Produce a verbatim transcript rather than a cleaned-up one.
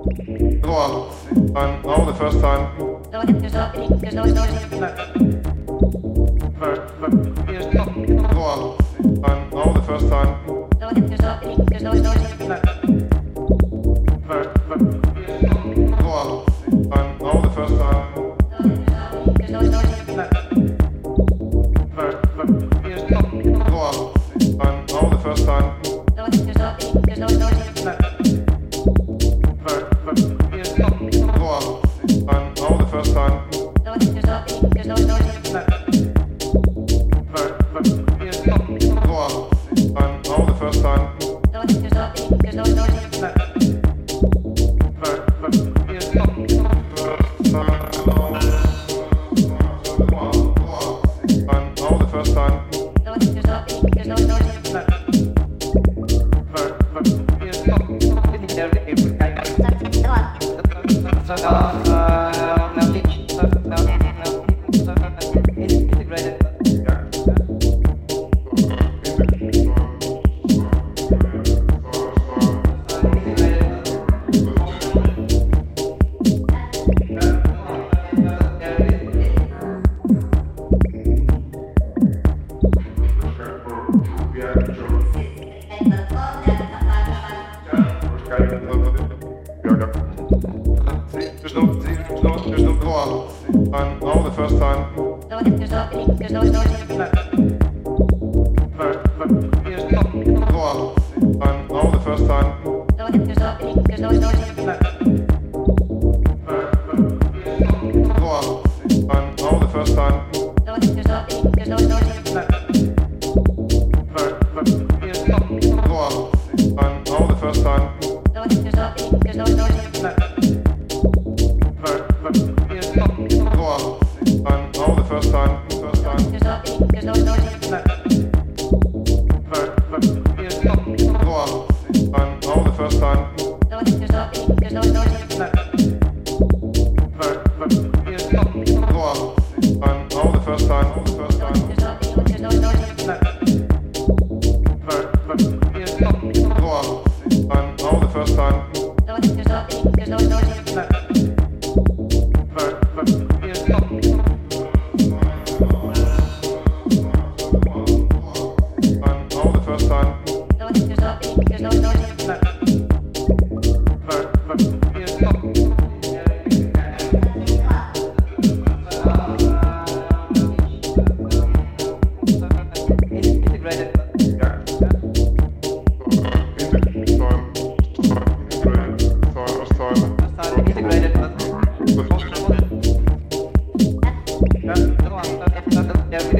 Go on. Time. Now the first time. There's no, there's no, there's no, There's no. Go on. Time. Now the first time. there's no, there's no, there's Go on. Time. Now the first time. there's no, there's Go on. Time. Now the first time. no, there's no, there's no, there's Go on. Time. Now the first time. no, there's no, there's no, there's Go on. Time. Now the first time. no, there's no, there's no, there's Time. Now the first time. no, there's no, there's no, there's There's no, there's no, there's no, go on. Time. Now the first time. no, there's no, there's no, there's Go on. Time. Now the first time. no, there's no, there's no, there's Go on. Time. Now the first time. no, there's no, there's no, there's Go on. Time. Now the first time. no, there's no, there's no, there's Go on. Time. Now the first time. First time. there's no, there's no, there's Go on. Time. Now the first time. no, there's no, there's no, there's Go on. Time. Now the first time. The first time. there's no, there's no, there's Go on. Time. Now the first time. no, there's no, there's no, there's Time. Now the first time. no, there's no, there's no, Integrated.